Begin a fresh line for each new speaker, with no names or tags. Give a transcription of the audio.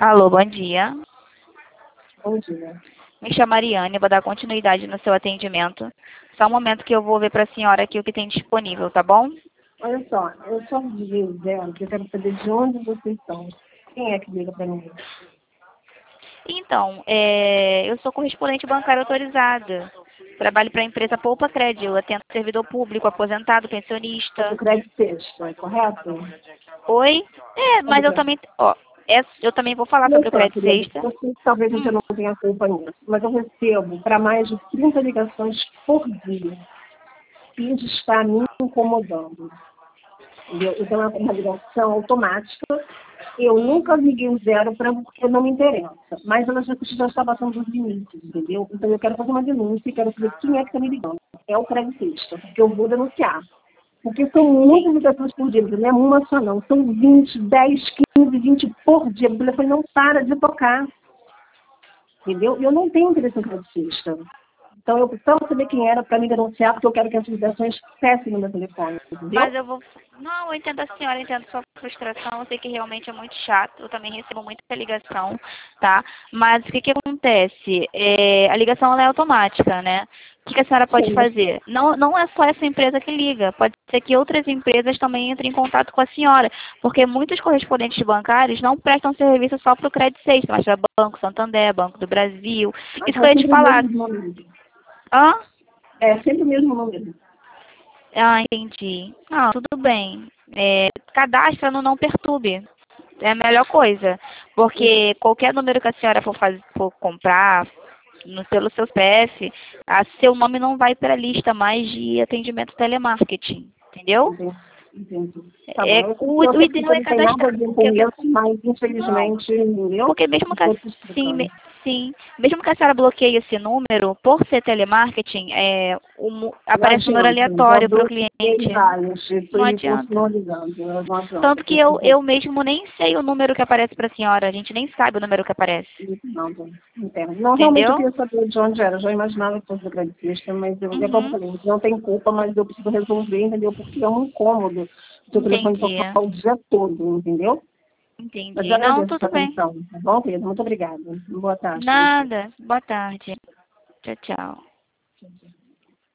Alô, bom dia.
Bom dia.
Me chamo Ariane, eu vou dar continuidade no seu atendimento. Só um momento que eu vou ver para a senhora aqui o que tem disponível, tá bom?
Olha só, eu só dizendo que eu quero saber de onde vocês estão. Quem é que liga para mim?
Então, eu sou correspondente bancária autorizada. Trabalho para a empresa Poupa Crédito. Eu atendo servidor público, aposentado,
É do
pensionista.
crédito texto, é correto?
Oi?
É do
Mas eu
crédito.
também, eu também vou falar
Olha
sobre o
só,
crédito
querida,
sexta.
eu sei que talvez você
Hum,
não tenha culpa nisso, mas eu recebo para mais de 30 ligações por dia. Isso está me incomodando. Entendeu? Então é uma ligação automática. Eu nunca liguei o zero porque não me interessa. Mas ela já está batendo os limites, entendeu? Então eu quero fazer uma denúncia e quero saber quem é que está me ligando. É o crédito, porque eu vou denunciar. Porque são muitas ligações por dia, não é uma só não. São 20, 10, 15, 20 por dia. O telefone não para de tocar. Entendeu? E eu não tenho interesse em crédito. Então eu precisava saber quem era para me denunciar, porque eu quero que as ligações cessem no meu telefone,
Mas
entendeu?
eu vou. Não, eu entendo a senhora, eu entendo sua frustração. Eu sei que realmente é muito chato. Eu também recebo muita ligação, tá? Mas o que que acontece? A ligação ela é automática, né? O que que a senhora pode
Sim.
fazer? Não, não é só essa empresa que liga. Pode ser que outras empresas também entrem em contato com a senhora. Porque muitos correspondentes bancários não prestam serviço só para o Crédito Sexta, mas para Banco Santander, Banco do Brasil.
Mas
Isso que eu
é
ia te
sempre o
falar.
mesmo número.
Hã?
É sempre o mesmo número.
Ah, entendi. Ah, tudo bem. Cadastra no Não Perturbe. É a melhor coisa. Porque qualquer número que a senhora for comprar pelo seu CPF, seu nome não vai para a lista mais de atendimento telemarketing. Entendeu?
Entendi. Entendi. Tá bom. Eu
O
sei que
ideal
isso
é
não tem nada a
cadastrar.
ver
Porque
com
o que
isso,
acontece?
mas
Não.
infelizmente, entendeu?
Porque mesmo que,
Estou te
sim,
explicando.
sim, mesmo que a senhora bloqueie esse número, por ser telemarketing,
Não
aparece número
adianta. Já
aleatório para o
bloqueei
cliente.
vários
Não
e
adianta.
continuo ligando. Não adianta.
Tanto que eu mesmo nem sei o número que aparece para a senhora. A gente nem sabe o número que aparece.
Não, não entendo. Não, realmente eu
Entendeu?
queria saber de onde era. Eu já imaginava que fosse do Gradista, mas é como eu
Uhum.
falei, não tem culpa, mas eu preciso resolver, entendeu? Porque é um incômodo o seu telefone
Entendi.
tocar o dia todo, entendeu? Mas eu
Entendi. Não,
agradeço a sua
tudo bem.
atenção, tá bom, querido? Muito obrigada. Boa tarde para você.
Nada. Boa tarde. Tchau, tchau.
Tchau, tchau.